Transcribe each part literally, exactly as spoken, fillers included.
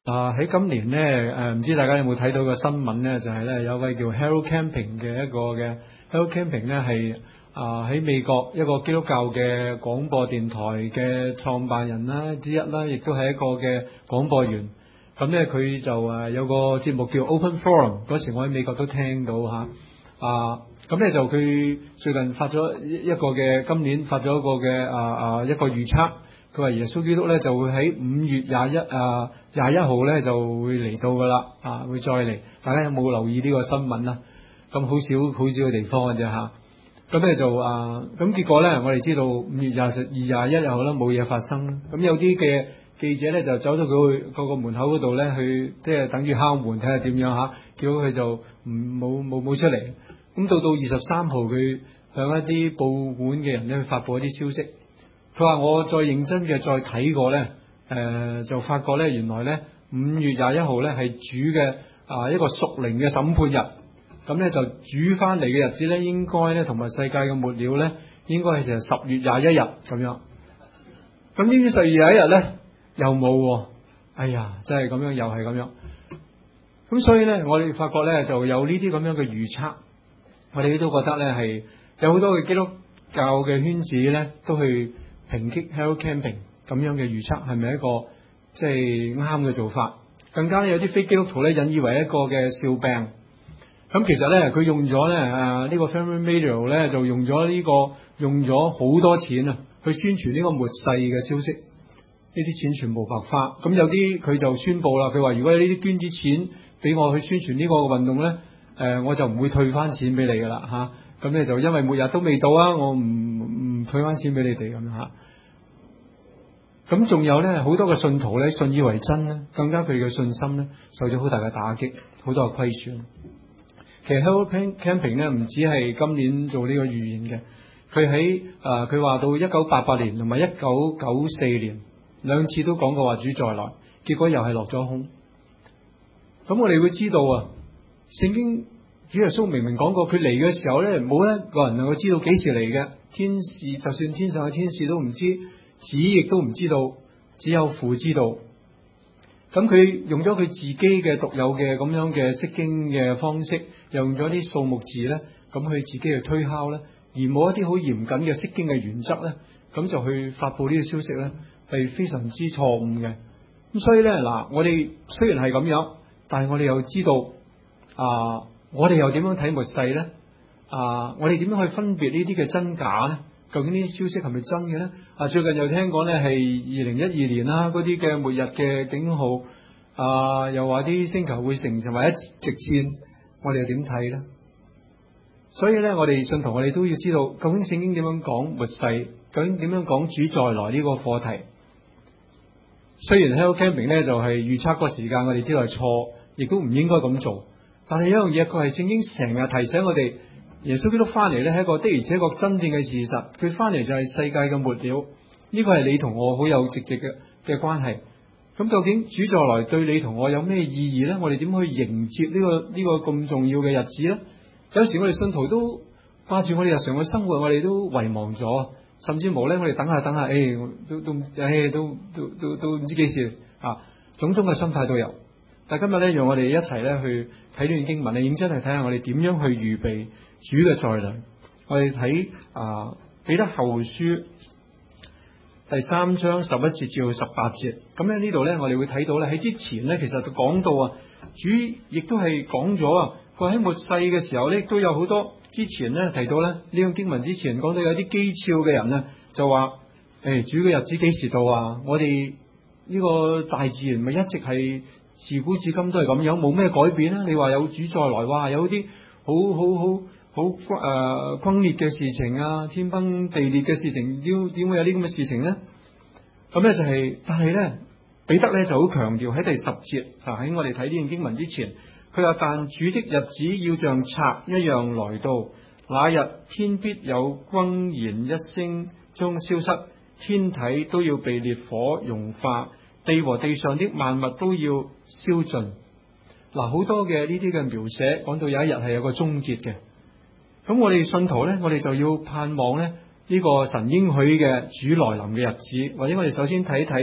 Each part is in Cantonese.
啊喺今年咧，誒唔知大家有冇睇到個新聞咧？就係、是、咧有位叫 Harold Camping 嘅一個嘅 Harold Camping 咧係啊喺美國一個基督教嘅廣播電台嘅創辦人啦之一啦，亦都係一個嘅廣播員。咁咧佢就誒有個節目叫 Open Forum， 嗰時我喺美國都聽到嚇啊。咁咧就佢最近發咗一個嘅今年發咗一個嘅啊啊一個預測。佢話耶穌基督咧就會喺五月廿一啊廿一號咧就會嚟到噶啦，啊會再嚟。大家有冇留意呢個新聞啊？咁好少好少嘅地方嘅啫吓。咁咧就啊咁結果咧，我哋知道五月廿二廿一號咧冇嘢發生。咁有啲嘅記者咧就走咗佢去個個門口嗰度咧去，即係等於敲門睇下點樣吓，叫佢就唔冇冇冇出嚟。咁到到二十三號，佢向一啲報館嘅人咧去發佈一啲消息。佢話我再認真嘅再睇過咧，誒、呃、就發覺咧原來咧五月廿一號咧係主嘅啊一個屬靈嘅審判日，咁咧就主翻嚟嘅日子咧應該咧同埋世界嘅末了咧應該係成十月廿一日咁樣。咁呢啲十月廿一日咧又冇，哎呀真係咁樣又係咁樣。咁所以咧我哋發覺咧就有呢啲咁樣嘅預測，我哋都覺得咧係有好多嘅基督教嘅圈子咧都去抨擊 Harold Camping 咁樣嘅預測係咪一個即係啱嘅做法？更加有啲非基督徒咧引以為一個嘅笑柄。咁其實咧佢用咗咧啊呢個 Family Radio 咧就用咗呢個用咗好多錢啊去宣傳呢個末世嘅消息，呢啲錢全部白花。咁有啲佢就宣布啦，佢話如果有呢啲捐啲錢俾我去宣傳呢個運動咧，誒、呃、我就唔會退翻錢俾你噶啦吓。咁咧就因為末日都未到啊，我唔唔退翻錢俾你哋咁吓。咁仲有咧好多嘅信徒咧信以為真咧，更加佢哋嘅信心咧受咗好大嘅打擊，好多嘅虧損。其實 Harold Camping 咧唔止係今年做呢個預言嘅，佢喺誒佢話到一九八八年同埋一九九四年兩次都講過話主再來，結果又係落咗空。咁我哋會知道啊，聖經主耶穌明明講過，佢嚟嘅時候咧，冇一個人能夠知道幾時嚟嘅。天使就算天上嘅天使都唔知，子亦都唔知道，只有父知道。咁佢用咗佢自己嘅獨有嘅咁樣嘅釋經嘅方式，又用咗啲數目字咧，咁佢自己去推敲咧，而冇一啲好嚴謹嘅釋經嘅原則咧，咁就去發佈呢個消息咧，係非常之錯誤嘅。咁所以咧嗱，我哋雖然係咁樣，但係我哋又知道啊。我哋又點樣睇末世咧？啊，我哋點樣去分別呢啲嘅真假咧？究竟呢啲消息係咪真嘅咧？啊，最近又聽講咧係二零一二年啦，嗰啲嘅末日嘅警號啊，又話啲星球會成成為一直線，我哋又點睇咧？所以咧，我哋信徒我哋都要知道，究竟聖經點樣講末世？究竟點樣講主再來呢個課題？雖然 Harold Camping 咧就係預測個時間，我哋知道係錯，亦都唔應該咁做。但係一樣嘢，佢係聖經成日提醒我哋，耶穌基督翻嚟咧係一個的而且確真正嘅事實。佢翻嚟就係世界嘅末了，呢個係你同我好有直接嘅嘅關係。咁究竟主再來對你同我有咩意義咧？我哋點去迎接呢個呢個咁重要嘅日子咧？有時我哋信徒都掛住我哋日常嘅生活，我哋都遺忘咗，甚至無咧我哋等下等下，誒都都誒都都都都唔知幾時啊，種種嘅心態都有。但今日咧，讓我哋一齊咧去睇呢段經文，你認真係睇下我哋點樣去預備主嘅再來。我哋睇啊彼得後書第三章十一節至到十八節。咁咧呢度咧，我哋會睇到咧喺之前咧，其實就講到啊，主亦都係講咗啊，佢喺末世嘅時候咧，亦都有好多之前咧提到咧呢段經文之前講到有啲譏誚嘅人咧，就話誒、哎、主嘅日子幾時到啊？我哋呢個大自然咪一直係自古至今都係咁樣，冇咩改變啊！你話有主再來，哇，有啲好好好好誒轟烈嘅事情啊，天崩地裂嘅事情，點點會有呢咁嘅事情咧？咁咧就係、是，但係咧彼得咧就好強調喺第十節啊，喺我哋睇呢段經文之前，佢話但主的日子要像賊一樣來到，那日天必有轟然一聲將消失，天體都要被烈火融化。地和地上的萬物都要燒盡。嗱，好多嘅呢啲嘅描寫講到有一日係有個終結嘅。咁我哋信徒咧，我哋就要盼望咧呢個神應許嘅主來臨嘅日子，或者我哋首先睇一睇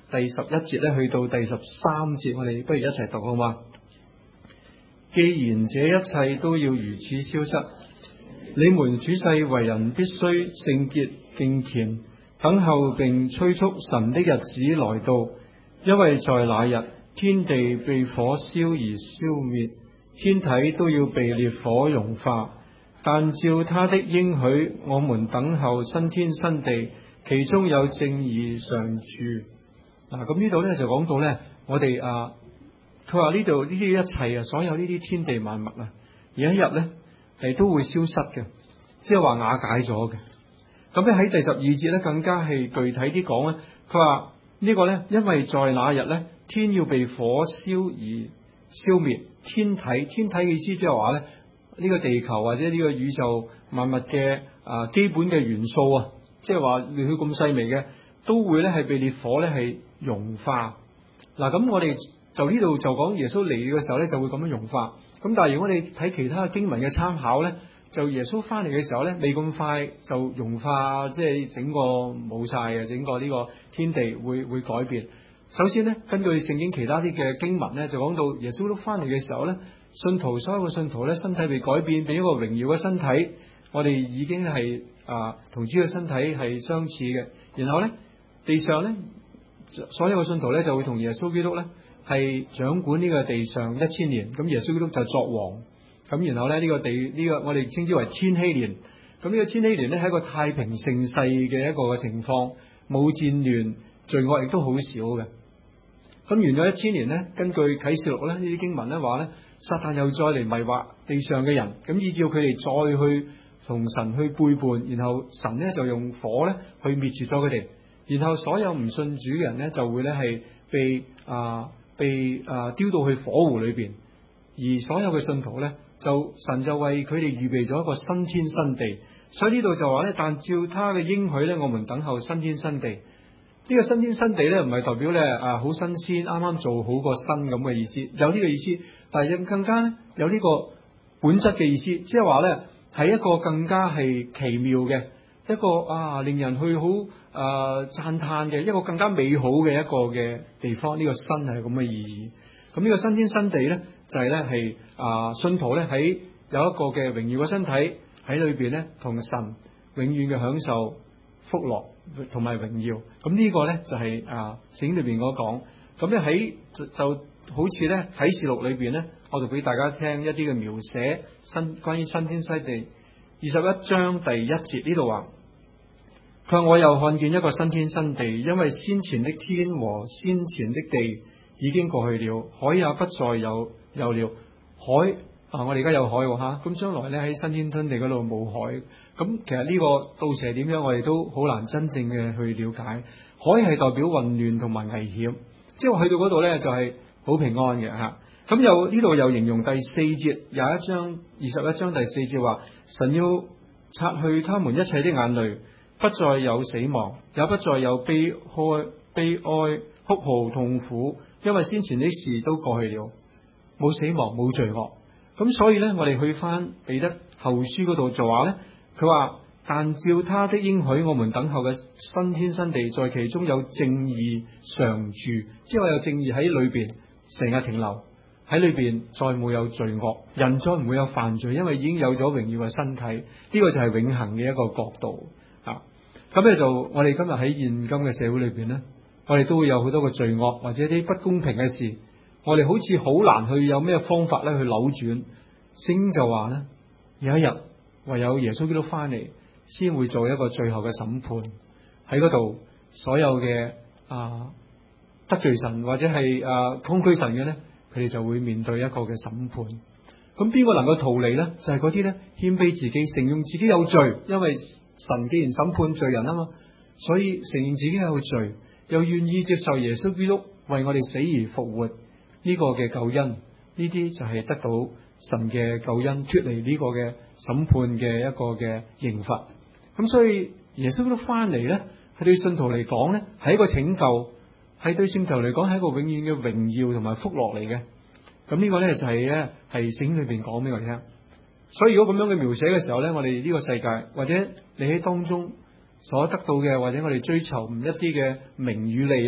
第十一節咧去到第十三節，我哋不如一齊讀好嗎？既然這一切都要如此消失，你們處世為人必須聖潔敬虔，等候並催促神的日子來到，因為在那日天地被火燒而消滅，天體都要被烈火融化。但照他的應許，我們等候新天新地，其中有正義常住。嗱、啊，咁呢度咧就講到咧，我哋啊，佢話呢度呢啲一切啊，所有呢啲天地萬物啊，有一日咧係都會消失嘅，即係話瓦解咗嘅。咁咧喺第十二節咧更加係具體啲講咧，佢話呢個咧，因為在那日咧，天要被火燒而消滅，天體天體嘅意思即係話咧。呢個地球或者呢個宇宙萬物嘅啊基本嘅元素啊，即係話連佢咁細微嘅，都會咧係被烈火咧係融化。嗱，咁我哋就呢度就講耶穌嚟嘅時候咧，就會咁樣融化。咁但係如果我哋睇其他嘅經文嘅參考咧，就耶穌翻嚟嘅時候咧，未咁快就融化，即係整個冇晒嘅，整個呢個天地會會改變。首先咧，根據聖經其他啲嘅經文咧，就講到耶穌都翻嚟嘅時候咧。信徒所有嘅信徒咧，身體被改變，變一個榮耀嘅身體。我哋已經係啊同主嘅身體係相似嘅。然後咧，地上咧，所有嘅信徒咧就會同耶穌基督咧係掌管呢個地上一千年。咁耶穌基督就作王。咁然後咧呢、這個地呢、這個我哋稱之為千禧年。咁呢個千禧年咧係一個太平盛世嘅一個嘅情況，冇戰亂，罪惡亦都好少嘅。咁完咗一千年咧，根據啟示錄咧呢啲經文咧話咧。撒旦又再嚟迷惑地上嘅人，咁以照佢哋再去同神去背叛，然後神咧就用火咧去滅絕咗佢哋，然後所有唔信主嘅人咧就會咧係被啊、呃、被啊丟到去火湖裏邊，而所有嘅信徒咧就神就為佢哋預備咗一個新天新地，所以呢度就話咧，但照他嘅應許咧，我們等候新天新地。呢個新天新地咧，唔係代表咧啊好新鮮，啱啱做好個新咁嘅意思，有呢個意思，但係更加咧有呢個本質嘅意思，即係話咧係一個更加係奇妙嘅一個啊，令人去好啊讚嘆嘅一個更加美好嘅一個嘅地方。呢個新係咁嘅意義。咁呢個新天新地咧，就係咧係啊信徒咧喺有一個嘅榮耀嘅身體喺裏邊咧，同神永遠嘅享受福樂同埋榮耀。咁呢個咧就係啊聖經裏邊嗰講。咁咧喺就就好似咧啟示錄裏邊咧，我就俾大家聽一啲嘅描寫新關於新天新地。二十一章第一節呢度話，佢話我又看見一個新天新地，因為先前的天和先前的地已經過去了，海也不再有有了。海啊，我哋而家有海喎吓，咁將來咧喺新天新地嗰度冇海。咁其實呢個到時係點樣，我哋都好難真正嘅去了解。海係代表混亂同埋危險，即係話去到嗰度咧就係好平安嘅吓。咁又呢度又形容第四節廿一章二十一章第四節話，神要擦去他們一切的眼淚，不再有死亡，也不再有悲哀、悲哀、哭號、痛苦，因為先前的事都過去了，冇死亡，冇罪惡。咁所以咧，我哋去翻彼得後書嗰度就話咧，佢話但照他的應許，我們等候嘅新天新地，在其中有正義常住，即係話有正義喺裏邊成日停留喺裏邊，再冇有罪惡，人再唔會有犯罪，因為已經有咗榮耀嘅身體，呢、這個就係永恆嘅一個國度啊。咁咧就我哋今日喺現今嘅社會裏邊咧，我哋都會有好多嘅罪惡或者啲不公平嘅事。我哋好似好難去有咩方法咧去扭轉。聖經就話咧，有一日唯有耶穌基督翻嚟，先會做一個最後嘅審判。喺嗰度，所有嘅啊得罪神或者係啊抗拒神嘅咧，佢哋就會面對一個嘅審判。咁邊個能夠逃離咧？就係嗰啲咧謙卑自己，承認自己有罪，因為神既然審判罪人啊嘛，所以承認自己有罪，又願意接受耶穌基督為我哋死而復活。呢個嘅救恩，呢啲就係得到神嘅救恩，脫離呢個嘅審判嘅一個嘅刑罰。咁所以耶穌基督翻嚟咧，係對信徒嚟講咧，係一個拯救，係對信徒嚟講係一個永遠嘅榮耀同埋福樂嚟嘅。咁呢個咧就係咧係聖經裏邊講俾我哋聽。所以如果咁樣嘅描寫嘅時候咧，我哋呢個世界或者你喺當中所得到嘅，或者我哋追求唔一啲嘅名與利啊，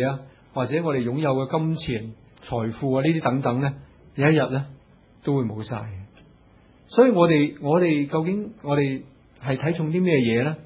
或者我哋擁有嘅金錢、財富啊呢啲等等咧，有一日咧都會冇晒嘅。所以我哋我哋究竟我哋係睇重啲咩嘢咧？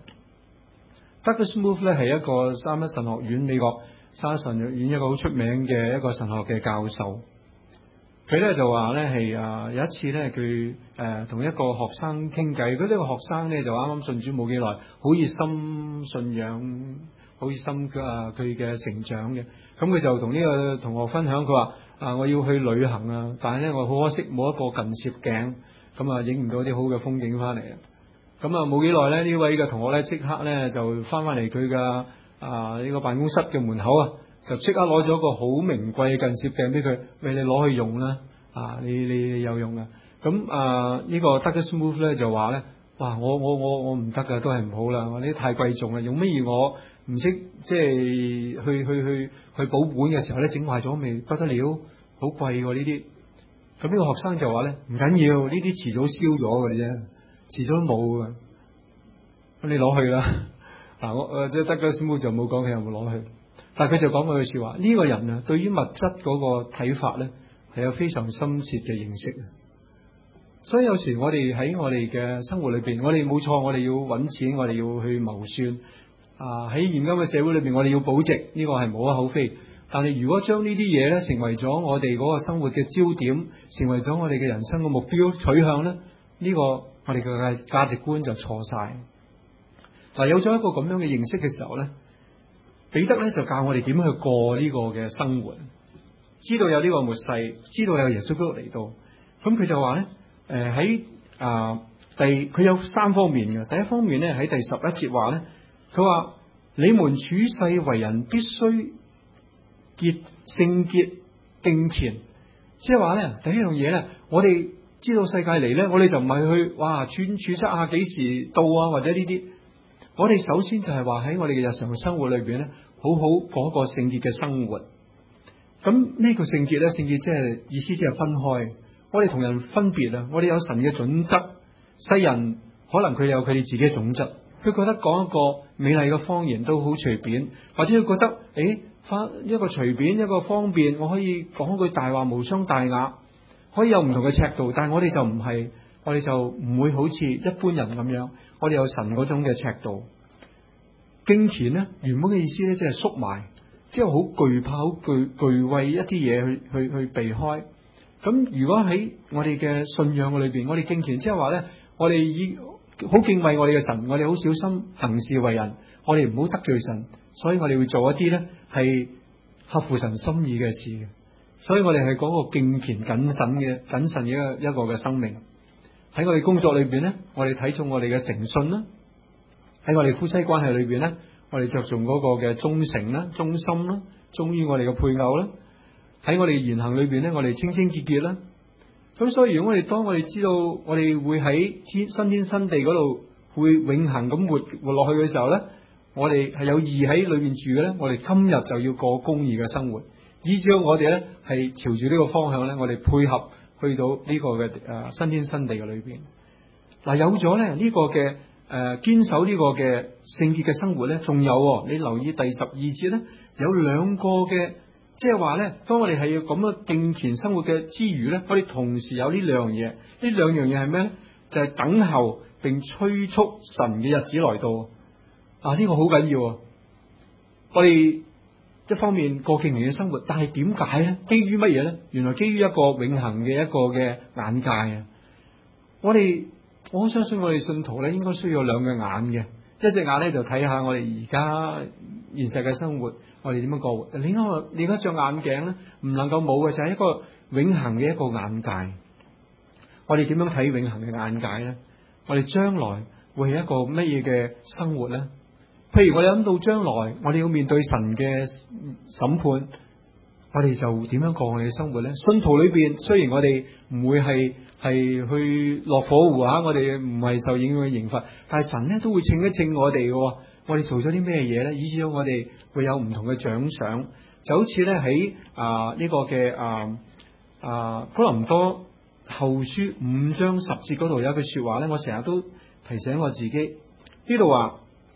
Douglas Moo 咧係一個三一神學院美國三一神學院一個好出名嘅一個神學嘅教授。佢咧就話咧係啊有一次咧佢誒同一個學生傾偈，佢呢個學生咧就啱啱信主冇幾耐，好熱心信仰，好熱心啊佢嘅成長嘅。咁佢就同呢個同學分享，佢話啊我要去旅行啊，但係咧我好可惜冇一個近攝鏡，咁啊影唔到啲好嘅風景翻嚟啊。咁啊冇幾耐咧呢位嘅同學咧即刻咧就翻翻嚟佢嘅啊呢個辦公室嘅門口啊。就即刻攞咗個好名貴嘅近攝鏡俾佢，喂，你攞去用啦，啊，你你有用啊！咁啊、這個、呢個 Douglas Moo 咧就話咧，哇，我我我我唔得噶，都係唔好啦，我呢啲太貴重啦，用乜嘢我唔識即係去去去去保本嘅時候咧整壞咗咪不得了，好貴喎呢啲。咁呢個學生就話咧，唔緊要，呢啲遲早燒咗嘅啫，遲早都冇噶。咁你攞去啦，嗱我誒即係 Douglas Moo就冇講佢有冇攞去。但係佢就講嗰句說話，呢、這個人啊，對於物質嗰個睇法咧，係有非常深切嘅認識啊。所以有時我哋喺我哋嘅生活裏邊，我哋冇錯，我哋要揾錢，我哋要去謀算啊。喺現今嘅社會裏邊，我哋要保值，呢、這個係無可厚非。但係如果將呢啲嘢咧，成為咗我哋嗰個生活嘅焦點，成為咗我哋嘅人生嘅目標取向咧，呢、這個我哋嘅價值觀就錯晒。嗱，有咗一個咁樣嘅認識嘅時候咧。彼得咧就教我哋點樣去過呢個嘅生活，知道有呢個末世，知道有耶穌基督嚟到，咁佢就話咧，誒喺啊第佢有三方面嘅，第一方面咧喺第十一節話咧，佢話你們處世為人必須潔聖潔敬虔，即係話咧第一樣嘢咧，我哋知道世界嚟咧，我哋就唔係去哇處處測下幾時到啊或者呢啲。我哋首先就係話喺我哋嘅日常生活裏邊咧，好好過一個聖潔嘅生活。咁咩叫聖潔咧？聖潔即係意思即係分開，我哋同人分別啊！我哋有神嘅準則，世人可能佢有佢哋自己嘅準則，佢覺得講一個美麗嘅方言都好隨便，或者佢覺得誒，翻一個隨便一個方便，我可以講句大話無傷大雅，可以有唔同嘅尺度，但係我哋就唔係。我哋就唔會好似一般人咁樣，我哋有神嗰種嘅尺度。敬虔咧，原本嘅意思咧，即係縮埋，即係好懼怕、好懼懼畏一啲嘢去去去避開。咁如果喺我哋嘅信仰嘅裏邊，我哋敬虔，即係話咧，我哋以好敬畏我哋嘅神，我哋好小心行事為人，我哋唔好得罪神，所以我哋會做一啲咧係合乎神心意嘅事嘅。所以我哋係講個敬虔謹慎嘅謹慎嘅一個一個嘅生命。喺我哋工作裏邊咧，我哋睇重我哋嘅誠信啦；喺我哋夫妻關係裏邊咧，我哋着重嗰個嘅忠誠啦、忠心啦、忠於我哋嘅配偶啦；喺我哋言行裏邊咧，我哋清清潔潔啦。咁所以如果我哋當我哋知道我哋會喺天新天新地嗰度會永恆咁活活落去嘅時候咧，我哋係有義喺裏邊住嘅咧，我哋今日就要過公義嘅生活，以至我哋咧係朝住呢個方向咧，我哋配合。去到呢個嘅誒新天新地嘅裏邊，嗱有咗咧呢個嘅誒堅守呢個嘅聖潔嘅生活咧，仲有你留意第十二節咧，有兩個嘅，即係話咧，當我哋係要咁樣敬虔生活嘅之餘咧，我哋同時有呢兩樣嘢，呢兩樣嘢係咩咧？就係、是、等候並催促神嘅日子來到啊！呢、這個好緊要啊！我哋。一方面過敬虔嘅生活，但係點解咧？基於乜嘢咧？原來基於一個永恆嘅一個嘅眼界啊！我哋我相信我哋信徒咧，應該需要兩個眼嘅，一隻眼咧就睇下我哋而家現實嘅生活，我哋點樣過活；另一個另一隻眼鏡咧，唔能夠冇嘅就係一個永恆嘅一個眼界。我哋點樣睇永恆嘅眼界咧？我哋將來會係一個乜嘢嘅生活咧？譬如我哋諗到將來，我哋要面對神嘅審判，我哋就點樣過我哋嘅生活咧？信徒裏邊雖然我哋唔會係係去落火湖吓，我哋唔係受影響嘅刑罰，但係神咧都會稱一稱我哋嘅。我哋做咗啲咩嘢咧？以至到我哋會有唔同嘅獎賞，就好似咧喺啊呢個嘅啊啊哥林多後書五章十節嗰度有一句說話咧，我成日都提醒我自己呢度話。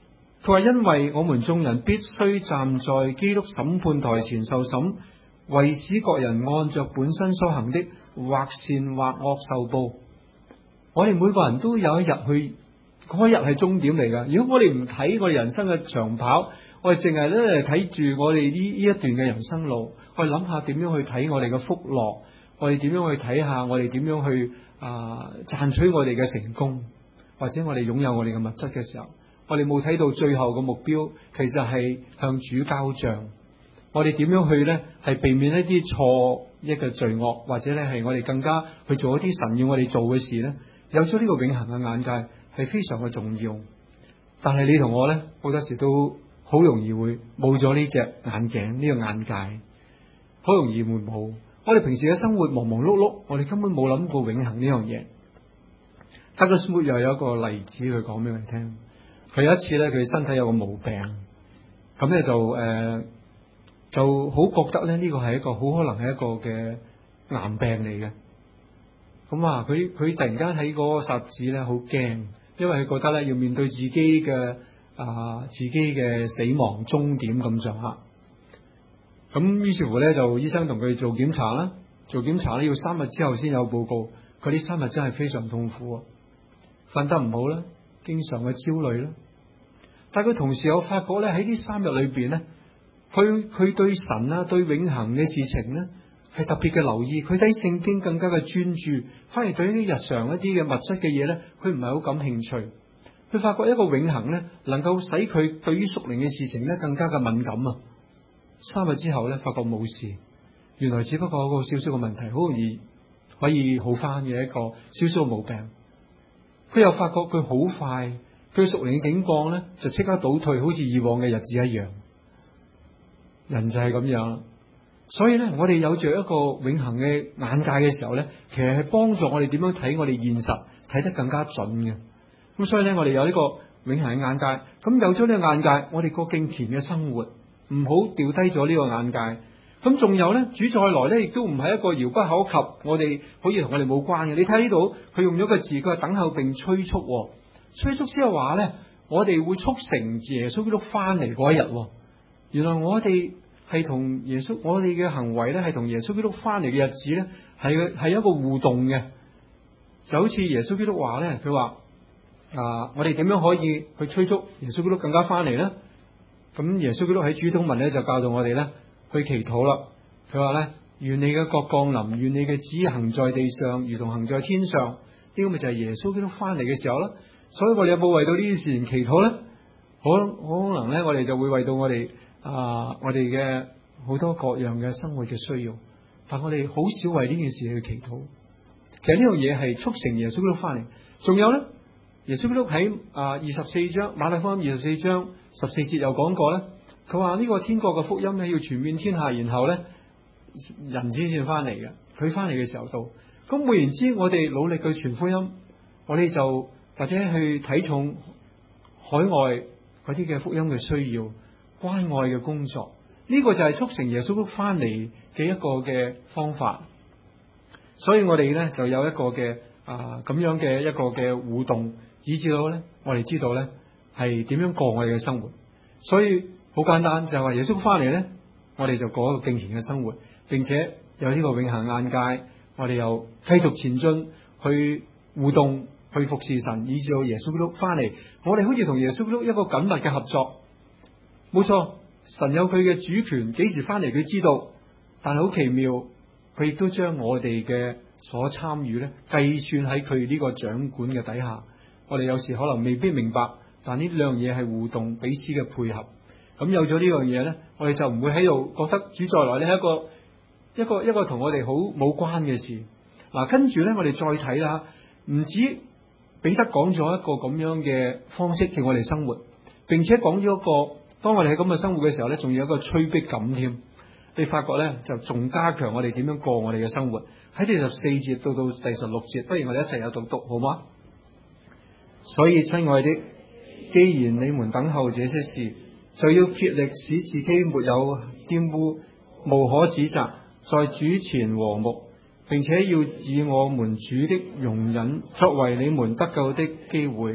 佢話因為我們眾人必須站在基督審判台前受審，為使各人按着本身所行的，或善或惡受報。我哋每個人都有一日去，嗰一日係終點嚟㗎。如果我哋唔睇我哋人生嘅長跑，我哋淨係咧睇住我哋呢呢一段嘅人生路，我哋諗下點樣去睇我哋嘅福樂，我哋點樣去睇下我哋點樣去啊賺取我哋嘅成功，或者我哋擁有我哋嘅物質嘅時候，我哋冇睇到最後嘅目標，其實係向主交賬。我哋點樣去咧係避免一啲錯一嘅罪惡，或者咧係我哋更加去做一啲神要我哋做嘅事咧？有咗呢個永恆嘅眼界係非常嘅重要。但係你同我咧好多時都好容易會冇咗呢隻眼鏡，呢個眼界好容易會冇。我哋平時嘅生活忙忙碌碌，我哋根本冇諗過永恆呢樣嘢。Douglas Smoot又有一個例子佢講俾我哋聽。佢有一次咧，佢身體有個毛病，咁咧就誒、呃、就好覺得咧呢個係一個好可能係一個嘅癌病嚟嘅。咁啊，佢佢突然間喺嗰個霎時咧好驚，因為佢覺得咧要面對自己嘅啊、呃、自己嘅死亡終點咁上下。咁於是乎咧，就醫生同佢做檢查啦，做檢查咧要三日之後先有報告。佢呢三日真係非常痛苦，瞓得唔好啦，經常嘅焦慮啦。但係佢同時有發覺咧喺呢三日裏邊咧，佢佢對神啊對永恆嘅事情咧係特別嘅留意，佢睇聖經更加嘅專注，反而對呢啲日常一啲嘅物質嘅嘢咧，佢唔係好感興趣。佢發覺一個永恆咧，能夠使佢對於屬靈嘅事情咧更加嘅敏感啊！三日之後咧，發覺冇事，原來只不過有個少少嘅問題，好容易可以好翻嘅一個少少嘅毛病。佢又發覺佢好快，佢屬靈嘅境況咧就即刻倒退，好似以往嘅日子一樣。人就係咁樣，所以咧，我哋有着一個永恆嘅眼界嘅時候咧，其實係幫助我哋點樣睇我哋現實，睇得更加準嘅。咁所以咧，我哋有呢個永恆嘅眼界。咁有咗呢個眼界，我哋過敬虔嘅生活，唔好掉低咗呢個眼界。咁仲有咧，主再來咧，亦都唔係一個遙不可及，我哋好似同我哋冇關嘅。你睇呢度，佢用咗個字，佢話等候並催促。催促即係話咧，我哋會促成耶穌基督翻嚟嗰一日。原來我哋係同耶穌，我哋嘅行為咧係同耶穌基督翻嚟嘅日子咧，係係一個互動嘅。就好似耶穌基督話咧，佢話啊，我哋點樣可以去催促耶穌基督更加翻嚟咧？咁耶穌基督喺主禱文咧就教導我哋咧去祈禱啦。佢話咧，願你嘅國降臨，願你嘅旨意行在地上，如同行在天上。呢個咪就係耶穌基督翻嚟嘅時候啦。所以我哋有冇為到呢件事情祈禱咧？好，好可能咧，我哋就會為到我哋啊，我哋嘅好多各樣嘅生活嘅需要，但我哋好少為呢件事去祈禱。其實呢樣嘢係促成耶穌基督翻嚟。仲有咧，耶穌基督喺啊二十四章馬太福音二十四章十四節又講過咧，佢話呢個天國嘅福音咧要傳遍天下，然後咧人子先翻嚟嘅。佢翻嚟嘅時候到，咁換言之，我哋努力去傳福音，我哋就或者去睇重海外嗰啲嘅福音嘅需要、關愛嘅工作，呢個就係促成耶穌基督翻嚟嘅一個嘅方法。所以我哋咧就有一個嘅啊咁樣嘅一個嘅互動，以至到咧我哋知道咧係點樣過我哋嘅生活。所以好簡單，就係話耶穌翻嚟咧，我哋就過一個敬虔嘅生活，並且有呢個永恆眼界，我哋又繼續前進去互動，去服侍神，以至到耶穌基督翻嚟，我哋好似同耶穌基督一個緊密嘅合作。冇錯，神有佢嘅主權，幾時翻嚟佢知道，但係好奇妙，佢亦都將我哋嘅所參與咧計算喺佢呢個掌管嘅底下。我哋有時可能未必明白，但呢兩樣嘢係互動彼此嘅配合。咁有咗呢樣嘢咧，我哋就唔會喺度覺得主再來咧係一個一個一個同我哋好冇關嘅事。嗱、啊，跟住咧我哋再睇啦，唔止彼得講咗一個咁樣嘅方式叫我哋生活，並且講咗一個當我哋喺咁嘅生活嘅時候咧，仲有一個催逼感添。你發覺咧就仲加強我哋點樣過我哋嘅生活。喺第十四節到到第十六節，不如我哋一齊有讀讀好嗎？所以親愛的，既然你們等候這些事，就要竭力使自己沒有玷污，無可指責，在主前和睦，並且要以我們主的容忍作為你們得救的機會，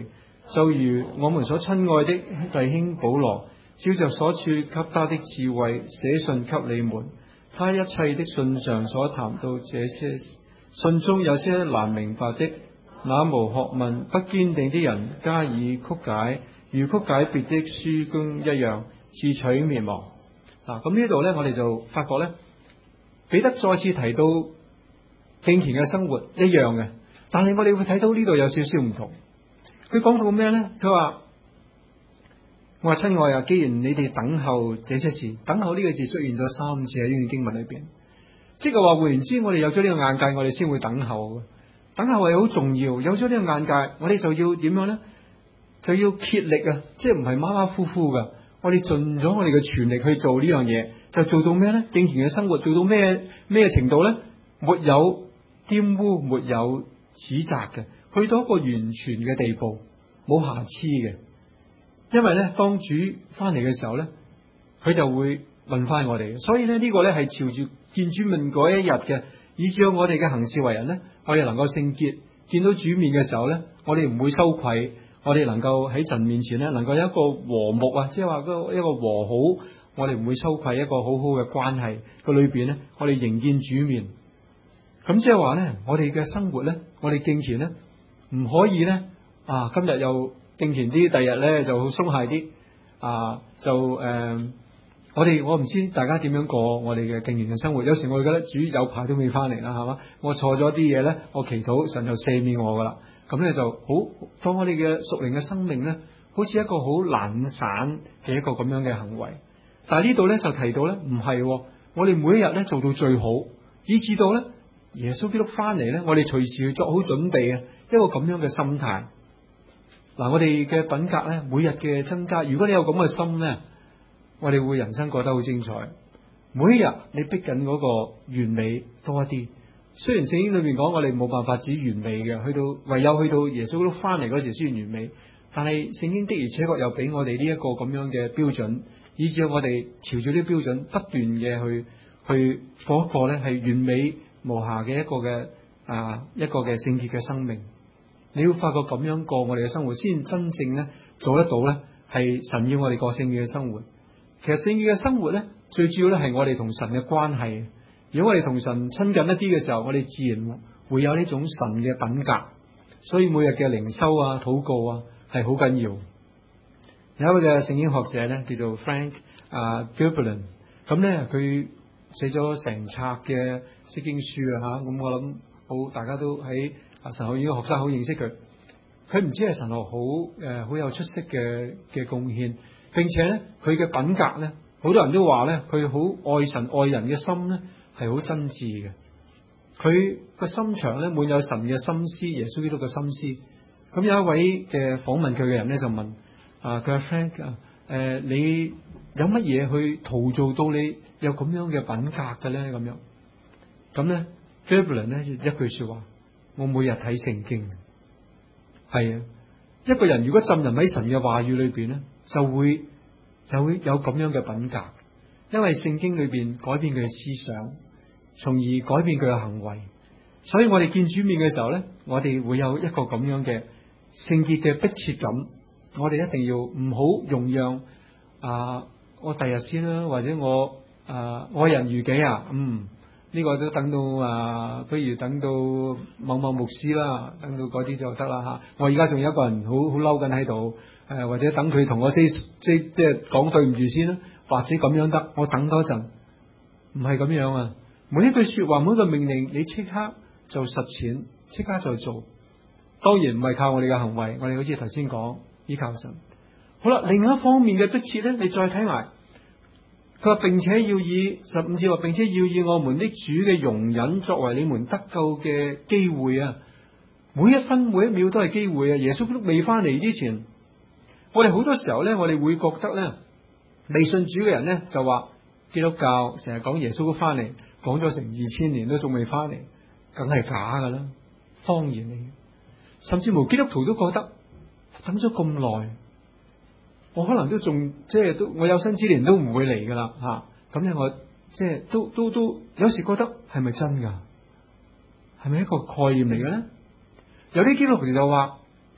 就如我們所親愛的弟兄保羅，照着所賜給他的智慧寫信給你們。他一切的信上所談到這些信中有些難明白的，那無學問不堅定的人加以曲解，如曲解別的書經一樣，自取滅亡。嗱、啊，咁呢度呢，我哋就發覺呢，彼得再次提到敬虔嘅生活一樣嘅，但係我哋會睇到呢度有少少唔同。佢講到咩呢？佢話我話親愛啊，既然你哋等候這些事，等候呢個字出現咗三次喺呢段經文裏邊，即係話換言之，我哋有咗呢個眼界，我哋先會等候。等候係好重要，有咗呢個眼界，我哋就要點樣呢？就要竭力啊！即係唔係馬馬虎虎噶，我哋盡咗我哋嘅全力去做呢樣嘢，就做到咩呢？敬虔嘅生活做到咩咩程度呢？沒有玷污，沒有指責嘅，去到一個完全嘅地步，冇瑕疵嘅。因為咧，當主翻嚟嘅時候咧，佢就會問翻我哋，所以咧呢個咧係朝住見主面嗰一日嘅，以至我哋嘅行事為人咧，我哋能夠聖潔，見到主面嘅時候咧，我哋唔會羞愧，我哋能夠喺神面前咧，能夠有一個和睦啊，即係話一個一個和好，我哋唔會羞愧，一個好好嘅關係個裏邊咧，我哋迎見主面。咁即係話咧，我哋嘅生活咧，我哋敬虔咧，唔可以咧啊，今日又敬虔啲，第日咧就好鬆懈啲啊，就誒、呃，我哋我唔知大家點樣過我哋嘅敬虔嘅生活。有時我會覺得主有排都未翻嚟啦，係嘛？我錯咗啲嘢咧，我祈禱神就赦免我噶啦。咁咧就好，當我哋嘅屬靈嘅生命咧，好似一個好懶散嘅一個咁樣嘅行為。但係呢度咧就提到咧，唔係、哦，我哋每一日咧做到最好，以至到咧耶穌基督翻嚟咧，我哋隨時要做好準備啊，一個咁樣嘅心態。嗱，我哋嘅品格咧，每日嘅增加。如果你有咁嘅心咧，我哋會人生過得好精彩。每一日你逼緊嗰個完美多一啲。雖然聖經裏面講我哋冇辦法指完美嘅，去到唯有去到耶穌基督翻嚟嗰時先完美。但係聖經的而且確又俾我哋呢一個咁樣嘅標準，以至我哋朝住呢啲標準不斷嘅去去過一個咧係完美無瑕嘅一個嘅啊一個嘅聖潔嘅生命。你要發覺咁樣過我哋嘅生活，先真正咧做得到咧，係神要我哋過聖潔嘅生活。其實聖潔嘅生活咧，最主要咧係我哋同神嘅關係。如果我哋同神親近一啲嘅時候，我哋自然會有呢種神嘅品格。所以每日嘅靈修啊、禱告啊，係好緊要。有一個嘅聖經學者咧，叫做 Frank 啊 Gilberlin， 咁咧佢寫咗成冊嘅釋經書啊吓，咁我諗好大家都喺神學院嘅學生好認識佢。佢唔止係神學好誒好有出色嘅嘅貢獻，並且咧佢嘅品格咧，好多人都話咧佢好愛神愛人嘅心咧係好真摯嘅。佢個心腸咧滿有神嘅心思，耶穌基督嘅心思。咁有一位嘅訪問佢嘅人咧就問啊，佢話 Frank 啊，誒你有乜嘢去陶造到你有咁樣嘅品格嘅咧？咁樣咁咧 Gilberlin 咧一句說話。我每日睇聖經，係啊，一個人如果浸淫喺神嘅話語裏邊咧，就會就會有咁樣嘅品格，因為聖經裏邊改變佢嘅思想，從而改變佢嘅行為。所以我哋見主面嘅時候咧，我哋會有一個咁樣嘅聖潔嘅迫切感。我哋一定要唔好容讓啊，我第日先啦，或者我啊愛人如己啊，嗯。呢個都等到啊，不如等到某某牧師啦，等到嗰啲就得啦吓。我而家仲有一個人好好嬲緊喺度，誒、呃、或者等佢同我 say 即即係講對唔住先啦，或者咁樣得，我等多陣。唔係咁樣啊！每一句說話，每一個命令，你即刻就實踐，即刻就做。當然唔係靠我哋嘅行為，我哋好似頭先講依靠神。好啦，另一方面嘅迫切咧，你再睇埋。佢話，並且要以十五節話，並且要以我們的主嘅容忍作為你們得救嘅機會啊！每一分每一秒都係機會啊！耶穌都未翻嚟之前，我哋好多時候咧，我哋會覺得咧，未信主嘅人咧就話基督教成日講耶穌都翻嚟，講咗成二千年都仲未翻嚟，梗係假噶啦，謊言嚟嘅。甚至乎基督徒都覺得等咗咁耐。我可能都仲即係都我有生之年都唔會嚟噶啦吓，咁咧我即係都都都有時覺得係咪真噶？係咪一個概念嚟嘅咧？有啲基督徒就話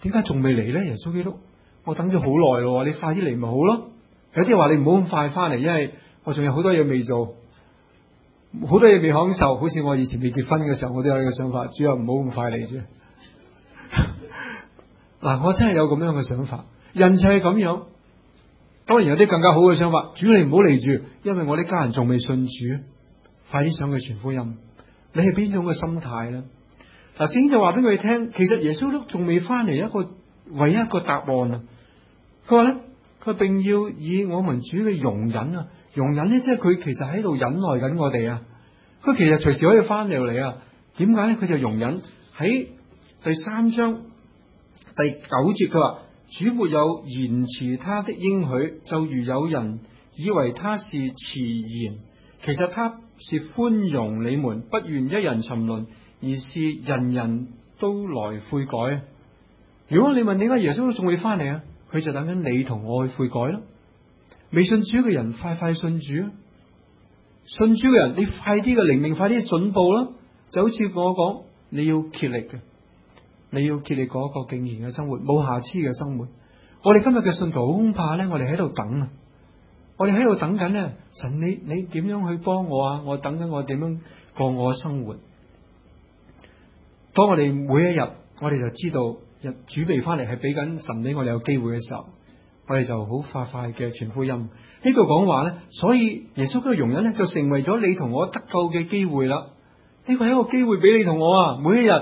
點解仲未嚟咧？耶穌基督，我等咗好耐咯，你快啲嚟咪好咯。有啲話你唔好咁快翻嚟，因為我仲有好多嘢未做，好多嘢未享受。好似我以前未結婚嘅時候，我都有呢個想法，主要唔好咁快嚟啫。嗱，我真係有咁樣嘅想法，人就係咁樣。當然有啲更加好嘅想法，主你唔好嚟住，因為我啲家人仲未信主，快啲上去傳福音。你係邊種嘅心態咧？嗱，聖經就話俾佢哋聽，其實耶穌都仲未翻嚟，一個唯一一個答案啊。佢話咧，佢並要以我們主嘅容忍啊，容忍咧，即係佢其實喺度忍耐緊我哋啊。佢其實隨時可以翻嚟嚟啊。點解咧？佢就容忍喺第三章第九節，佢話主沒有延遲他的應許，就如有人以為他是遲延，其實他是寬容你們，不願一人沉淪，而是人人都來悔改。如果你問點解耶穌都仲未翻嚟啊？佢就等緊你同我去悔改咯。未信主嘅人快快信主啊！信主嘅人你快啲嘅靈命快啲信報啦。就好似我講，你要竭力嘅，你要竭力過一個敬虔嘅生活，冇瑕疵嘅生活。我哋今日嘅信徒好恐怕咧，我哋喺度等啊，我哋喺度等緊咧，神你你點樣去幫我啊？我等緊我點樣過我嘅生活。當我哋每一日，我哋就知道日主備翻嚟係俾緊神俾我哋有機會嘅時候，我哋就好快快嘅傳福音。呢度講話咧，所以耶穌嘅容忍咧就成為咗你同我得救嘅機會啦。呢個係一個機會俾你同我啊！每一日，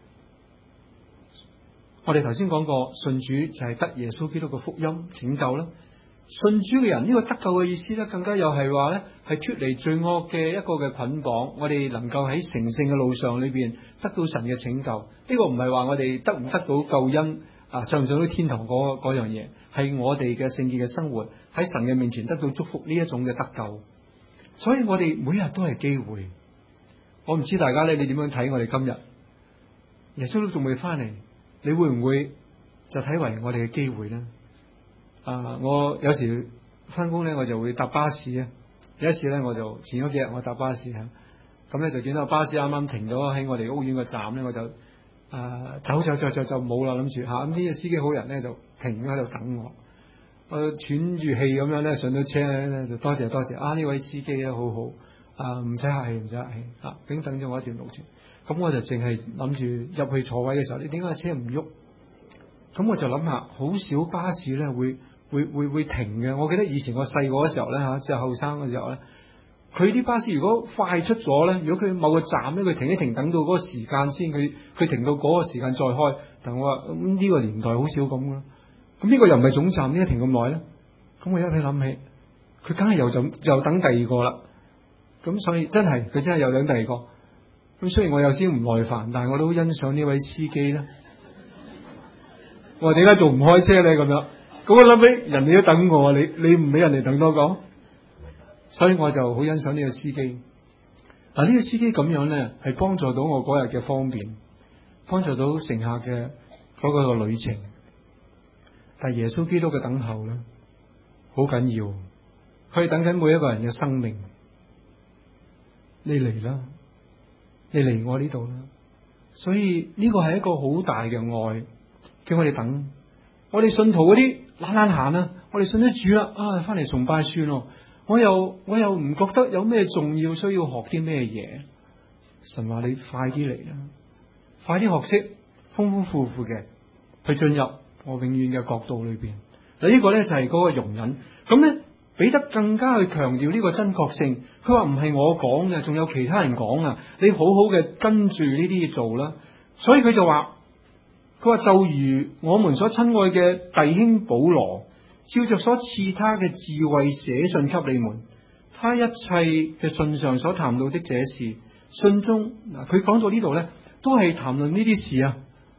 我哋頭先講過，信主就係得耶穌基督嘅福音拯救啦。信主嘅人呢個得救嘅意思咧，更加又係話咧，係脫離罪惡嘅一個嘅捆綁，我哋能夠喺成聖嘅路上裏邊得到神嘅拯救。呢個唔係話我哋得唔得到救恩啊，上唔上到天堂嗰嗰樣嘢，係我哋嘅聖潔嘅生活喺神嘅面前得到祝福呢一種嘅得救。所以我哋每日都係機會。我唔知大家咧，你點樣睇我哋今日？耶穌都仲未翻嚟，你會唔會就睇為我哋嘅機會咧？啊，我有時翻工咧，我就會搭巴士啊。有一次咧，我就前嗰幾日我搭巴士吓，咁咧就見到巴士啱啱停咗喺我哋屋苑個站咧，我就啊走走走走就冇啦，諗住吓，咁呢個司機好人咧就停咗喺度等我，我喘住氣咁樣咧上到車咧就多謝多謝啊，呢位司機咧好好。啊，唔使客氣，唔使客氣啊！已經等咗我一段路程，咁我就淨係諗住入去坐位嘅時候，你點解車唔喐？咁我就諗下，好少巴士咧會會會會停嘅。我記得以前我細個嘅時候咧吓，即係後生嘅時候咧，佢啲巴士如果快出咗咧，如果佢某個站咧佢停一停，等到嗰個時間先，佢佢停到嗰個時間再開。但我話咁呢個年代好少咁啦。咁呢個又唔係總站，點解停咁耐咧？咁我一起諗起，佢梗係又就又等第二個啦。咁所以真係佢真係又等第二個。咁雖然我有啲唔耐煩，但係我都好欣賞呢位司機啦。我話點解仲唔開車咧？咁樣，咁我諗起人哋都等我，你你唔俾人哋等多個，所以我就好欣賞呢個司機。嗱，呢個司機咁樣咧，係幫助到我嗰日嘅方便，幫助到乘客嘅嗰個旅程。但係耶穌基督嘅等候咧，好緊要，佢等緊每一個人嘅生命。你嚟啦，你嚟我呢度啦，所以呢個係一個好大嘅愛，叫我哋等。我哋信徒嗰啲懶懶閒啦，我哋信咗主啦，啊，翻嚟崇拜算咯。我又我又唔覺得有咩重要，需要學啲咩嘢。神話你快啲嚟啦，快啲學識豐豐富富嘅去進入我永遠嘅國度裏邊。嗱，呢個咧就係嗰個容忍。咁咧。彼得更加去強調呢個真確性，佢話唔係我講嘅，仲有其他人講啊！你好好嘅跟住呢啲嘢做啦。所以佢就話，佢話就如我們所親愛嘅弟兄保羅，照着所賜他嘅智慧寫信給你們，他一切嘅信上所談到的這事，信中嗱，佢講到呢度咧，都係談論呢啲事啊。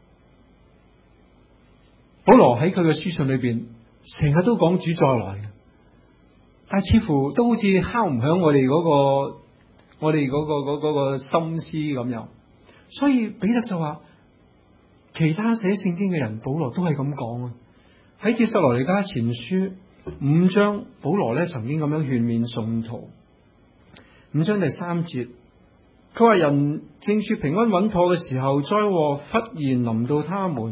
保羅喺佢嘅書信裏邊，成日都講主再來嘅。但係似乎都好似敲唔響我哋嗰個，我哋嗰個嗰嗰個心思咁樣，所以彼得就話，其他寫聖經嘅人，保羅都係咁講啊。喺帖撒羅尼迦前書五章，保羅咧曾經咁樣勸勉信徒。五章第三節，佢話人正說平安穩妥嘅時候，災禍忽然臨到他們，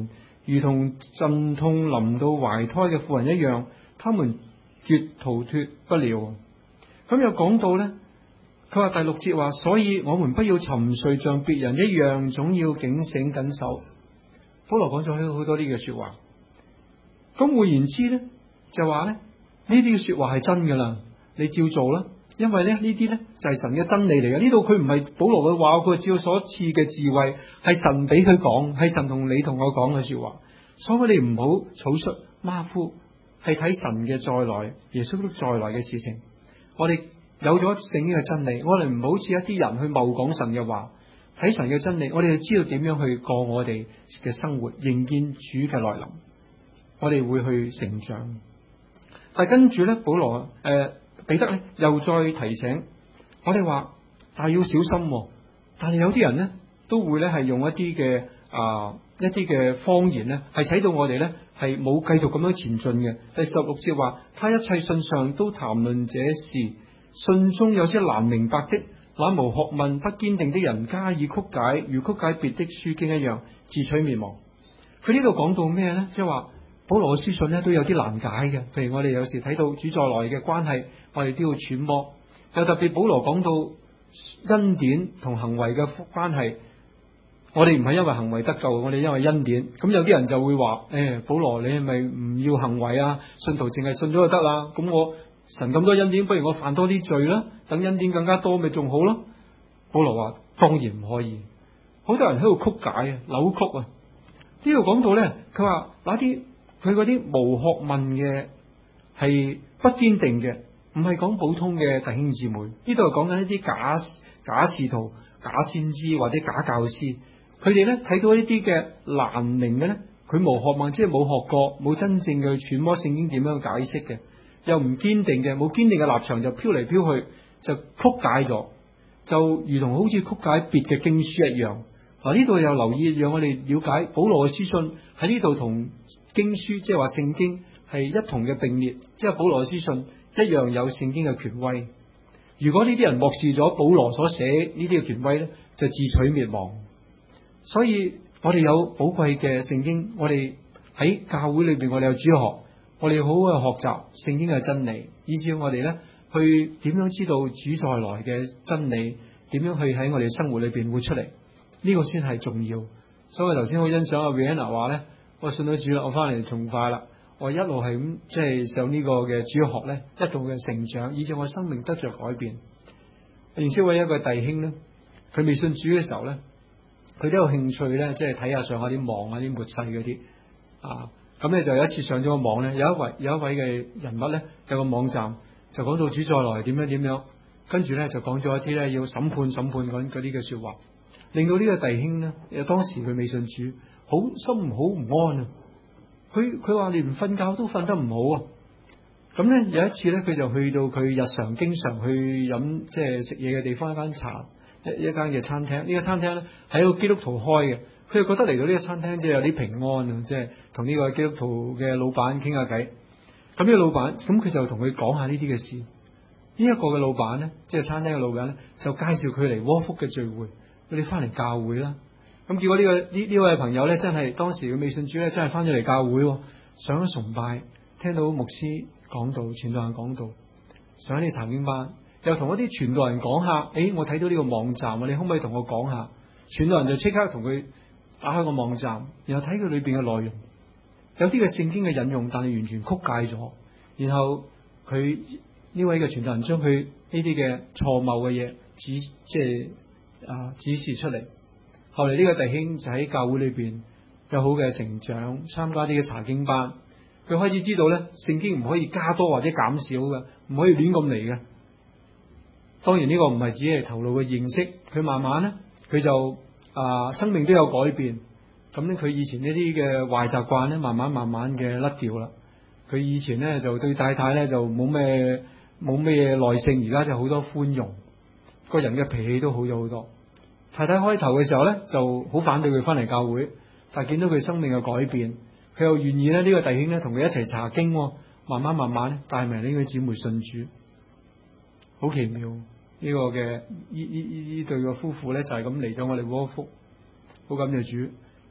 如同陣痛臨到懷胎嘅婦人一樣，他們絕逃脫不了。咁又講到呢，佢話第六節話，所以我們不要沉睡像別人一樣，總要警醒緊守。保羅講咗好多呢嘅說話。咁換言之呢，就話呢，呢啲嘅說話係真噶啦，你照做啦。因為咧呢啲呢就係、是、神嘅真理嚟嘅。呢度佢唔係保羅嘅話，佢係照所賜嘅智慧，係神俾佢講，係神同你同我講嘅說話。所以我哋唔好草率馬虎，係睇神嘅再來，耶穌都再來嘅事情。我哋有咗聖經嘅真理，我哋唔好似一啲人去謬講神嘅話。睇神嘅真理，我哋就知道點樣去過我哋嘅生活，迎見主嘅來臨，我哋會去成長。但係跟住咧，保羅誒、呃、彼得咧又再提醒我哋話，但係要小心、哦。但係有啲人咧都會咧係用一啲嘅啊一啲嘅謊言咧，係使到我哋咧係冇繼續咁樣前進嘅。第十六節話，他一切信上都談論這事，信中有些難明白的，那無學問不堅定的人加以曲解，如曲解別的書經一樣，自取滅亡。佢呢度講到咩咧？即係話保羅嘅書信咧都有啲難解嘅。譬如我哋有時睇到主再來嘅關係，我哋都要揣摩。又特別保羅講到恩典同行為嘅關係，我哋唔係因為行為得救，我哋因為恩典。咁有啲人就會話：誒、哎，保羅你係咪唔要行為啊？信徒淨係信咗就得啦。咁我神咁多恩典，不如我犯多啲罪啦，等恩典更加多，咪仲好咯？保羅話：當然唔可以。好多人喺度曲解啊、扭曲啊。呢度講到咧，佢話嗱啲佢嗰啲無學問嘅係不堅定嘅，唔係講普通嘅弟兄姊妹。呢度係講緊一啲假假使徒、假先知或者假教師。佢哋咧睇到呢啲嘅難明嘅咧，佢無學問，即係冇學過，冇真正嘅去揣摩聖經點樣解釋嘅。又唔堅定嘅，冇堅定嘅立場就飄嚟飄去，就曲解咗，就如同好似曲解別嘅經書一樣。嗱，呢度又留意，讓我哋了解保羅嘅書信喺呢度同經書，即係話聖經係一同嘅並列，即係保羅嘅書信一樣有聖經嘅權威。如果呢啲人漠視咗保羅所寫呢啲嘅權威咧，就自取滅亡。所以我哋有寶貴嘅聖經，我哋喺教會裏邊，我哋有主學。我哋好好去學習聖經嘅真理，以至我哋咧去點樣知道主再來嘅真理，點樣去喺我哋生活裏邊活出嚟，呢個先係重要。所以我頭先好欣賞阿 Vienna 話咧，我信到主啦，我翻嚟崇拜啦，我一路係咁即係上呢個嘅主學咧，一路嘅成長，以至我生命得着改變。認識我一個弟兄咧，佢未信主嘅時候咧，佢都有興趣咧，即係睇下上下啲網啊，啲末世嗰啲啊。咁咧就有一次上咗個網咧，有一位有一位嘅人物咧，有個網站就講到主再來點樣點樣，跟住咧就講咗一啲咧要審判審判嗰啲嘅說話，令到呢個弟兄咧，有當時佢未信主，好心好唔安啊！佢佢話連瞓覺都瞓得唔好啊！咁咧有一次咧，佢就去到佢日常經常去飲即係食嘢嘅地方，一間茶一一間嘅餐廳。呢個餐廳咧係一個基督徒開嘅。佢就覺得嚟到呢個餐廳即係有啲平安啊，即係同呢個基督徒嘅老闆傾下偈。咁呢個老闆咁佢就同佢講下呢啲嘅事。呢、這、一個嘅老闆咧，即係餐廳嘅老闆咧，就介紹佢嚟窩福嘅聚會，佢哋翻嚟教會啦。咁結果呢、這個呢呢位朋友咧，真係當時佢未信主咧，真係翻咗嚟教會，上咗崇拜，聽到牧師講道、傳道人講道，上啲查經班，又同一啲傳道人講下，誒、哎，我睇到呢個網站，你可唔可以同我講下？傳道人就即刻同佢打開個網站，然後睇佢裏邊嘅內容，有啲嘅聖經嘅引用，但係完全曲解咗。然後佢呢位嘅傳道人將佢呢啲嘅錯謬嘅嘢指即係啊指示出嚟。後嚟呢個弟兄就喺教會裏邊有好嘅成長，參加啲嘅查經班，佢開始知道咧聖經唔可以加多或者減少嘅，唔可以亂咁嚟嘅。當然呢個唔係只係頭腦嘅認識，佢慢慢咧佢就。啊，生命都有改變，咁咧佢以前呢啲嘅壞習慣咧，慢慢慢慢嘅甩掉啦。佢以前咧就對太太咧就冇咩冇咩耐性，而家就好多寬容，個人嘅脾氣都好咗好多。太太開頭嘅時候咧就好反對佢翻嚟教會，但係見到佢生命嘅改變，佢又願意咧呢個弟兄咧同佢一齊查經，慢慢慢慢咧帶埋呢個姊妹信主，好奇妙。呢個嘅呢呢呢呢對嘅夫婦咧就係咁嚟咗我哋窩福，好感謝主。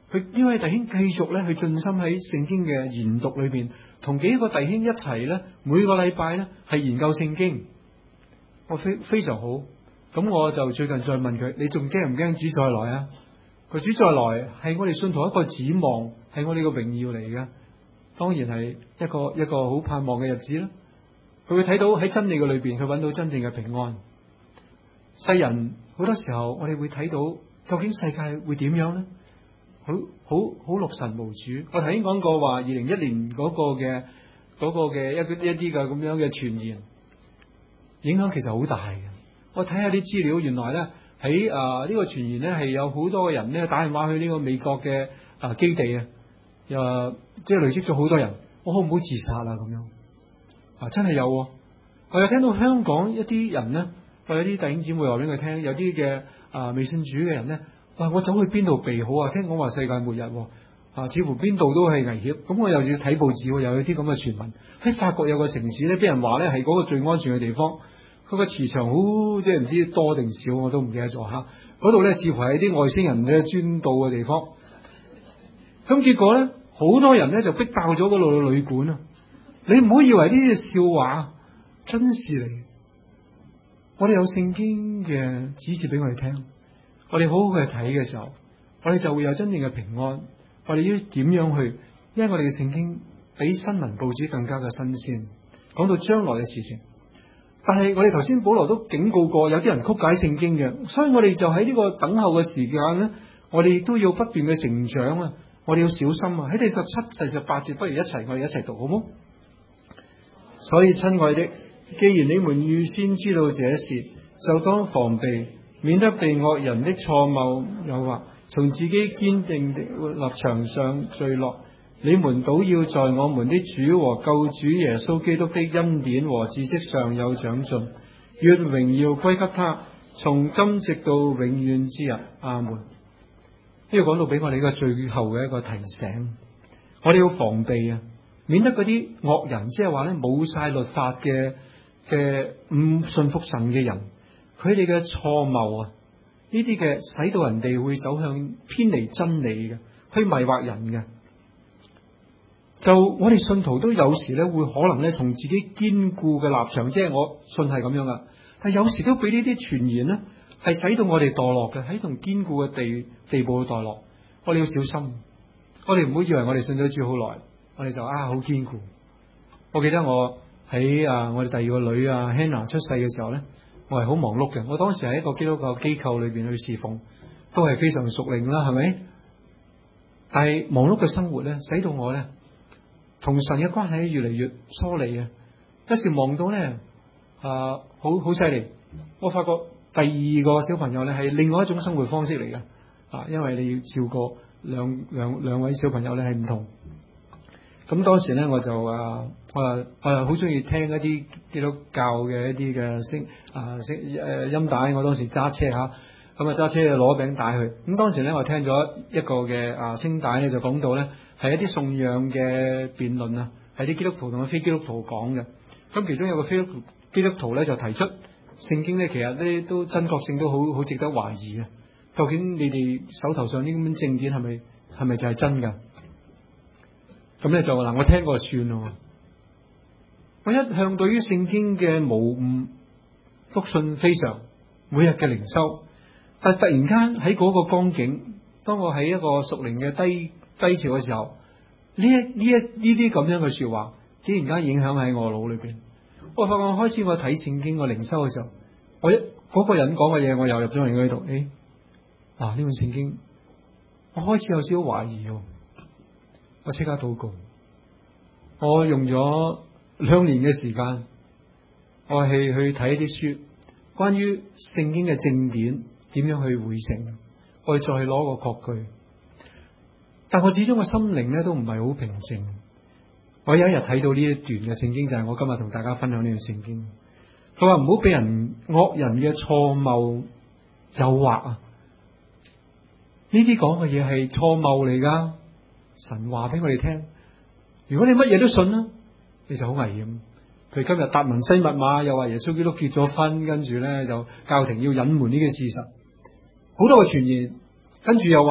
佢呢位弟兄繼續咧去盡心喺聖經嘅研讀裏邊，同幾個弟兄一齊咧，每個禮拜咧係研究聖經，我非非常好。咁我就最近再問佢：你仲驚唔驚主再來啊？佢主再來係我哋信徒一個指望，係我哋嘅榮耀嚟嘅，當然係一個一個好盼望嘅日子啦。佢會睇到喺真理嘅裏邊，佢揾到真正嘅平安。世人好多時候，我哋會睇到究竟世界會點樣呢？好好好六神無主。我頭先講過話，二零一年嗰個嘅嗰個嘅一一啲嘅咁樣嘅傳言，影響其實好大嘅。我睇下啲資料，原來咧喺啊呢個傳言咧係有好多人咧打電話去呢個美國嘅啊基地啊，又即係累積咗好多人，我好唔好自殺啊咁樣啊？真係有，我又聽到香港一啲人咧，或者啲弟兄姊妹話俾佢聽，有啲嘅啊未信主嘅人咧。哇！我走去邊度避好啊？聽講話世界末日，啊，似乎邊度都係危險。咁我又要睇報紙，又有啲咁嘅傳聞。喺法國有個城市咧，俾人話咧係嗰個最安全嘅地方。佢個磁場好，即係唔知多定少，我都唔記得咗吓。嗰度咧似乎係啲外星人咧專到嘅地方。咁結果咧，好多人咧就逼爆咗嗰度嘅旅館啊！你唔好以為呢啲笑話，真事嚟。我哋有聖經嘅指示俾我哋聽。我哋好好去睇嘅時候，我哋就會有真正嘅平安。我哋要點樣去？因為我哋嘅聖經比新聞報紙更加嘅新鮮，講到將來嘅事情。但係我哋頭先保羅都警告過，有啲人曲解聖經嘅，所以我哋就喺呢個等候嘅時間咧，我哋亦都要不斷嘅成長啊！我哋要小心啊！喺第十七、第十八節，不如一齊我哋一齊讀好冇？所以親愛的，既然你們預先知道這事，就當防備。免得被惡人的錯謬誘惑，從自己堅定的立場上墜落。你們倒要在我們的主和救主耶穌基督的恩典和知識上有長進，願榮耀歸給他，從今直到永遠之日。阿門。呢個講到俾我哋一個最後嘅一個提醒，我哋要防備啊，免得嗰啲惡人，即係話咧冇晒律法嘅嘅唔信服神嘅人。佢哋嘅錯謬啊，呢啲嘅使到人哋會走向偏離真理嘅，去迷惑人嘅。就我哋信徒都有時咧，會可能咧從自己堅固嘅立場，即係我信係咁樣噶，但係有時都俾呢啲傳言咧，係使到我哋墮落嘅，喺同堅固嘅地地步去墮落。我哋要小心，我哋唔好以為我哋信咗主好耐，我哋就啊好堅固。我記得我喺啊我哋第二個女啊 Hannah 出世嘅時候咧。我係好忙碌嘅，我當時喺一個基督教機構裏邊去侍奉，都係非常屬靈啦，係咪？但係忙碌嘅生活咧，使到我咧同神嘅關係越嚟越疏離啊！一時忙到咧啊，好好犀利。我發覺第二個小朋友咧係另外一種生活方式嚟嘅啊，因為你要照顧兩兩兩位小朋友咧係唔同。咁當時咧我就啊，我啊我啊好中意聽一啲基督教嘅一啲嘅聲啊聲誒音帶。我當時揸車吓，咁啊揸車攞餅帶去。咁當時咧我聽咗一個嘅啊聲帶咧，就講到咧係一啲信仰嘅辯論啊，係啲基督徒同埋非基督徒講嘅。咁其中有個非基督徒咧就提出聖經咧，其實咧都真確性都好好值得懷疑嘅。究竟你哋手頭上呢咁樣證件係咪係咪就係真噶？咁咧就嗱，我聽過就算咯。我一向對於聖經嘅無誤篤信非常，每日嘅靈修，但係突然間喺嗰個光景，當我喺一個屬靈嘅低低潮嘅時候，呢一呢一呢啲咁樣嘅說話，竟然間影響喺我腦裏邊。我發覺我開始我睇聖經我靈修嘅時候，我一嗰、嗰個人講嘅嘢，我又入咗嚟嗰度。誒，嗱呢本聖經，我開始有少少懷疑。我即刻禱告，我用咗兩年嘅時間，我係去睇一啲書，關於聖經嘅正典點樣去匯成，我再去攞個確據。但我始終個心靈咧都唔係好平靜。我有一日睇到呢一段嘅聖經，就係、是、我今日同大家分享呢段聖經。佢話唔好俾人惡人嘅錯謬誘惑啊！呢啲講嘅嘢係錯謬嚟噶。神話俾我哋聽，如果你乜嘢都信啦，你就好危險。佢今日達文西密碼又話耶穌基督結咗婚，跟住咧就教廷要隱瞞呢個事實，好多嘅傳言。跟住又話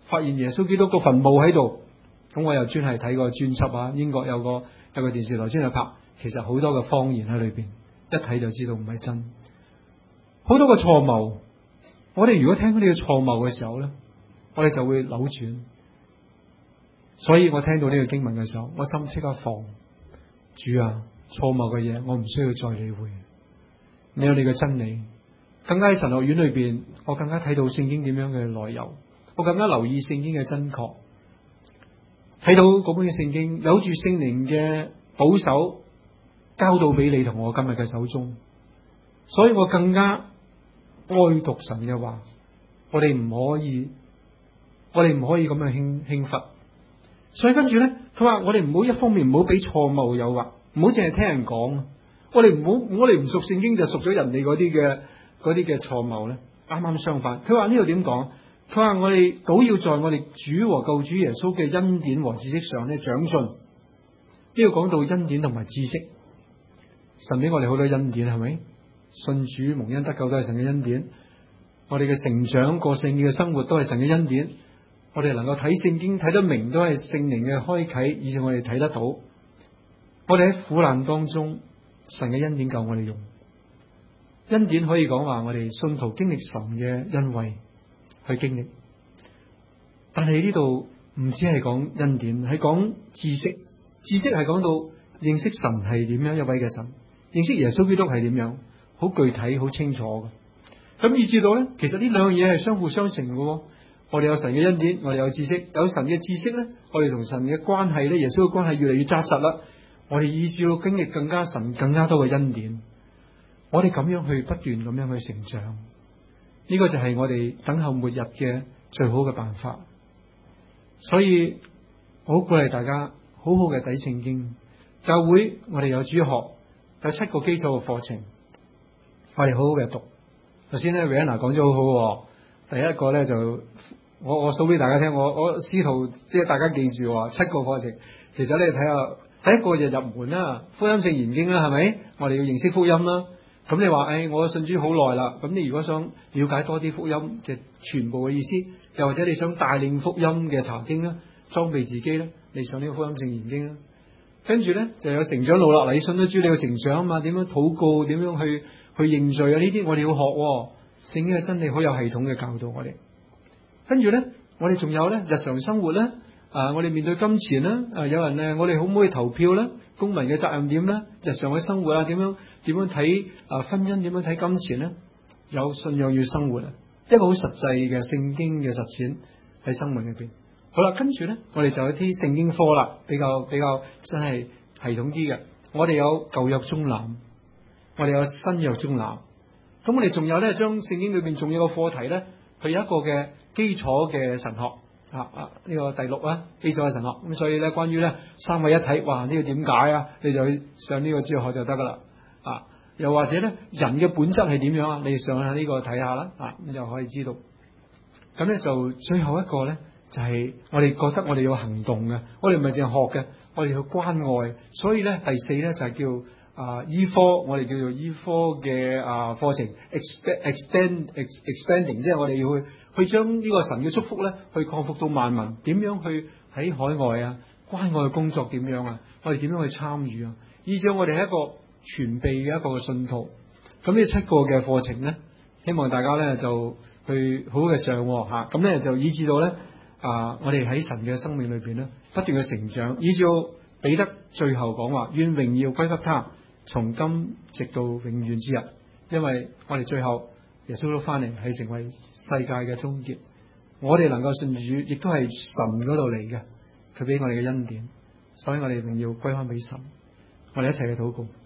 發現耶穌基督個墳墓喺度。咁我又專係睇個專輯啊，英國有個有個電視台專係拍，其實好多嘅謊言喺裏邊，一睇就知道唔係真。好多個錯謬，我哋如果聽到呢個錯謬嘅時候咧，我哋就會扭轉。所以我聽到呢個經文嘅時候，我心即刻放，主啊，錯謬嘅嘢我唔需要再理會，你有你嘅真理。更加喺神學院裏邊，我更加睇到聖經點樣嘅來由，我更加留意聖經嘅真確，睇到嗰本嘅聖經有住聖靈嘅保守，交到俾你同我今日嘅手中。所以我更加愛讀神嘅話，我哋唔可以，我哋唔可以咁樣輕輕忽。所以跟住咧，佢話我哋唔好一方面唔好俾錯謬誘惑，唔好淨係聽人講。我哋唔好，我哋唔熟聖經就熟咗人哋嗰啲嘅嗰啲嘅錯謬咧。啱啱相反，佢話呢度點講？佢話我哋倒要在我哋主和救主耶穌嘅恩典和知識上咧長進。呢度講到恩典同埋知識，神俾我哋好多恩典，係咪？信主蒙恩得救都係神嘅恩典。我哋嘅成長過聖潔嘅生活都係神嘅恩典。我哋能夠睇聖經睇得明，都係聖靈嘅開啟，以致我哋睇得到。我哋喺苦難當中，神嘅恩典夠我哋用。恩典可以講話我哋信徒經歷神嘅恩惠去經歷，但係呢度唔止係講恩典，係講知識。知識係講到認識神係點樣一位嘅神，認識耶穌基督係點樣，好具體好清楚嘅。咁以至到咧，其實呢兩樣嘢係相輔相成嘅。我哋有神嘅恩典，我哋有知識，有神嘅知識咧，我哋同神嘅關係咧，耶穌嘅關係越嚟越紮實啦。我哋以至到經歷更加神更加多嘅恩典，我哋咁樣去不斷咁樣去成長，呢、這個就係我哋等候末日嘅最好嘅辦法。所以我好鼓勵大家好好嘅睇聖經。教會我哋有主學，有七個基礎嘅課程，我哋好好嘅讀。頭先咧 Rihanna 講咗好好，第一個咧就。我我數俾大家聽，我我試圖即係大家記住七個課程。其實你睇下，第一個就入門啦，福音性研經啦，係咪？我哋要認識福音啦。咁你話，誒、哎，我信主好耐啦。咁你如果想了解多啲福音嘅全部嘅意思，又或者你想帶領福音嘅查經啦，裝備自己咧，你上呢個福音性研經啦。跟住咧就有成長路啦，你信得主你要成長啊嘛，點樣禱告，點樣去去認罪啊？呢啲我哋要學。聖經嘅真理好有系統嘅教導我哋。跟住咧，我哋仲有咧日常生活咧，啊，我哋面對金錢啦，啊，有人咧，我哋可唔可以投票咧？公民嘅責任點咧？日常嘅生活啊，點樣點樣睇啊婚姻？點樣睇金錢咧？有信仰要生活啊，一個好實際嘅聖經嘅實踐喺生命裏邊。好啦，跟住咧，我哋就有啲聖經科啦，比較比較真係系統啲嘅。我哋有舊約中南，我哋有新約中南。咁我哋仲有咧，將聖經裏邊仲有個課題咧，佢有一個嘅。基礎嘅神學啊啊，呢、這個第六啊，基礎嘅神學。咁所以咧，關於咧三位一體，哇，呢、這個點解啊？你就去上呢個主學就得噶啦啊。又或者咧，人嘅本質係點樣啊？你上下呢個睇下啦啊，咁就可以知道。咁咧就最後一個咧，就係、是、我哋覺得我哋要行動嘅，我哋唔係淨係學嘅，我哋要關愛。所以咧，第四咧就係、是、叫。啊，醫科我哋叫做醫科嘅啊課程 ，extend expanding， 即係我哋要去去將呢個神嘅祝福咧，去擴闊到萬民。點樣去喺海外啊？關愛嘅工作點樣啊？我哋點樣去參與啊？以至我哋係一個全備嘅一個信徒。咁呢七個嘅課程咧，希望大家咧就去好好嘅上吓。咁、啊、咧就以至到咧啊，我哋喺神嘅生命裏邊咧，不斷嘅成長，以至到彼得最後講話，願榮耀歸給他。從今直到永遠之日，因為我哋最後耶穌都翻嚟，係成為世界嘅終結。我哋能夠信主，亦都係神嗰度嚟嘅，佢俾我哋嘅恩典，所以我哋一定要歸翻俾神。我哋一齊去禱告。